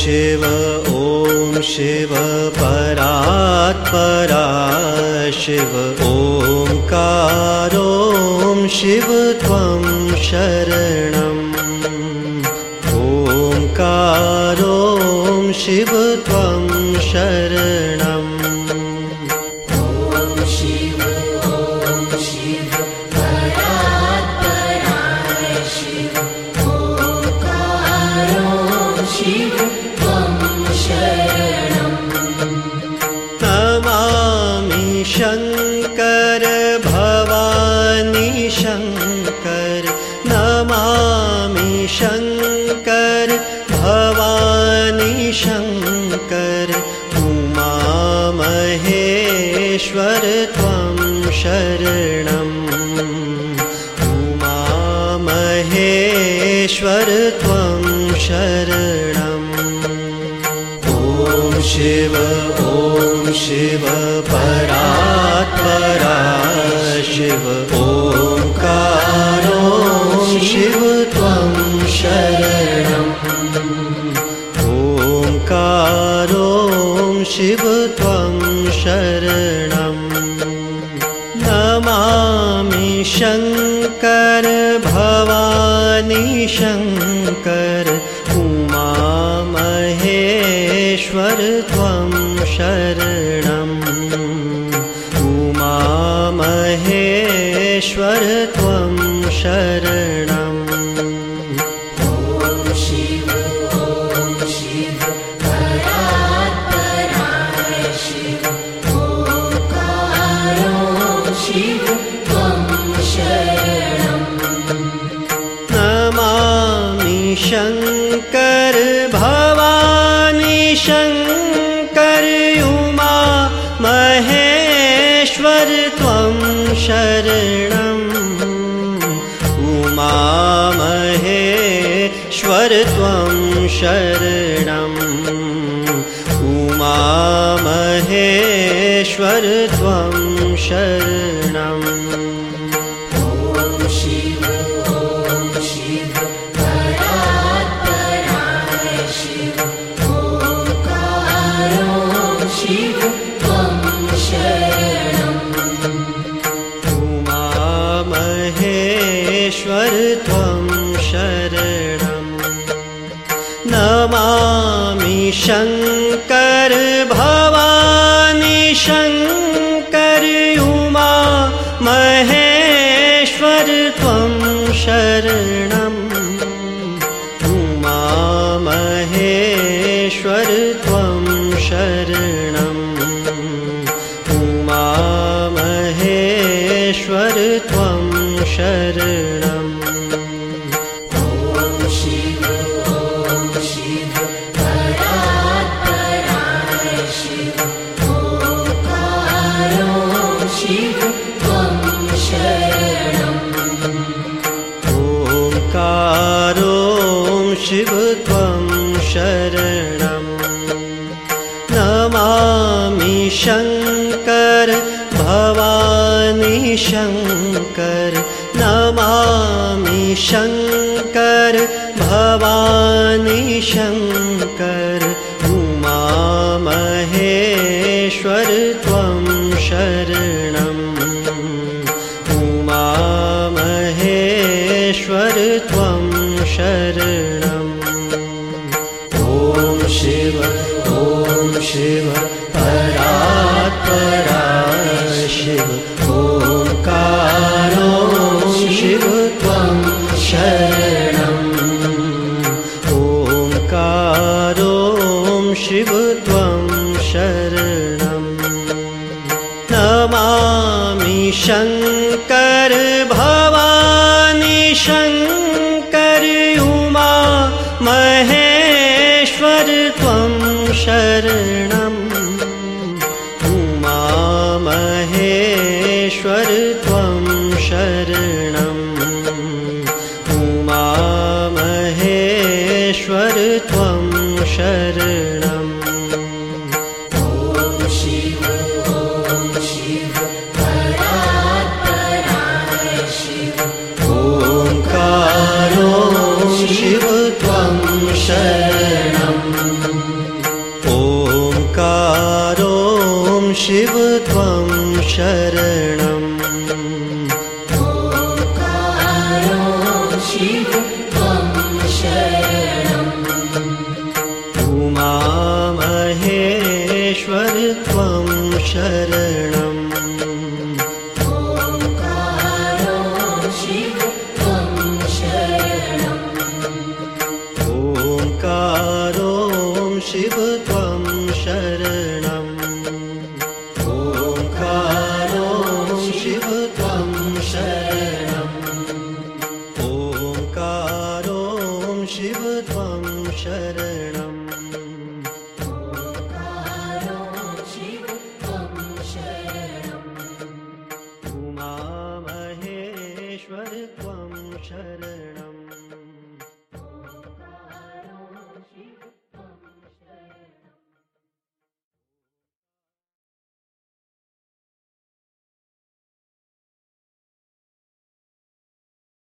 शिव परात्परा शिव ओंकारो शिव त्वं शरणम् ओंकारो शिव त्वं शरणम् नमामि शंकर भवानी शंकर नमामि शंकर भवानी शंकर उमा महेश्वर त्वं शरणम् उमा महेश्वर त्वं शरणम् ॐ शिव परात्परा शिव ओंकारो शिव त्वं शरणम् ओंकारो शिव त्वं शरणम् नमामि शंकर भवानी शंकर उमा महेश्वर त्वं शरणम् उमा महेश्वर त्वं शरणम् ॐ शिव परात्परा शिव ओंकारो शिव त्वं शरणम् नमामि शंकर भवानी शंकर उमा महेश्वर त्वं शरणम् उमा महेश्वर त्वं शरणम् उमा महेश्वर त्वं शरणम् ॐ शिव परात्परा शिव ओंकारो शिव त्वं शरणम् उमा महेश्वर त्वं शरणम् नमामि शंकर भवानी शंकर उमा महेश्वर त्वं शरणम् उमा महेश्वर त्वं शरणम् उमा महेश्वर त्वं शरणम् ॐ शिव परात्परा शिव ओंकारो शिव त्वं शरणम् ओंकारो शिव त्वं शरणम् नमामि शंकर भवानी शंकर नमामि शंकर भवानी शंकर उमा महेश्वर त्वं शरणम् उमा महेश्वर त्वं शरणम् ॐ शिव परात्परा शिव ओंकारो शिव त्वं शरणम् ओंकारो शिव त्वं शरणम् नमामि शंकर भवानी शंकर उमा महेश्वर त्वं शरणम् उमा महेश्वर त्वं शरणम् उमा महेश्वर त्वं शरणम् ॐ शिव परात्परा शिव ओंकारो शिव त्वं शरणम् शिव त्वं शरणम् ओंकारो शिव त्वं शरणम् उमा महेश्वर त्वं शरणम् ओंकारो शिव त्वं शरणम् ओंकारो शिव त्वं शरणम् ओंकारो शिव त्वं शरणम् ओंकारो शिव त्वं शरणम् ओंकारो शिव त्वं शरणम् उमा महेश्वर त्वं शरणम्।